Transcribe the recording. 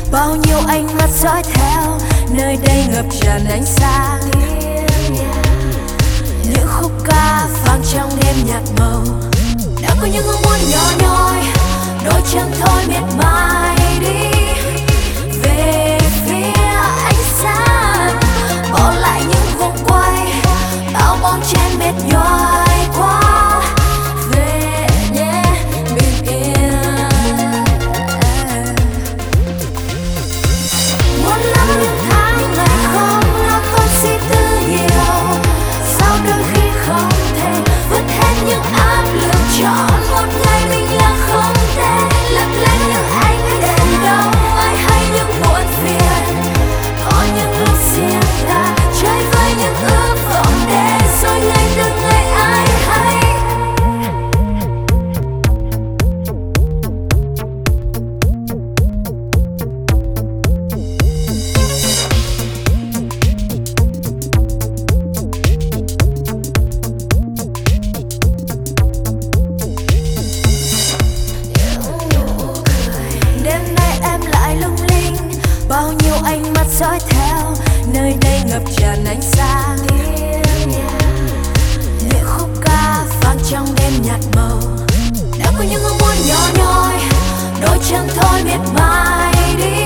bao nhiêu ánh mắt dõi theo, nơi đây ngập tràn ánh sáng. Những khúc ca vang trong đêm nhạt màu, đã có những ước muốn nhỏ nhoi, đôi chân thôi miệt mài đi về phía ánh sáng, bỏ lại những vòng quay bao bon chen mệt nhòi quá. Về nhé bình yên, muốn lắm những tháng ngày không lo toan suy tư nhiều, sao đôi khi không thể vứt hết những áp lực, chọn một ngày mình là không thể lấp lánh những ánh đèn đâu ai hay những muộn phiền. Có những lúc riêng ta chơi với những ước vọng để rồi ngày từng ngày ai hay. Đêm nay em lại lung linh, bao nhiêu ánh mắt dõi theo, nơi đây ngập tràn ánh sáng. Những khúc ca vang trong đêm nhạt màu, đã có những ước muốn nhỏ nhoi, đôi chân thôi miệt mài đi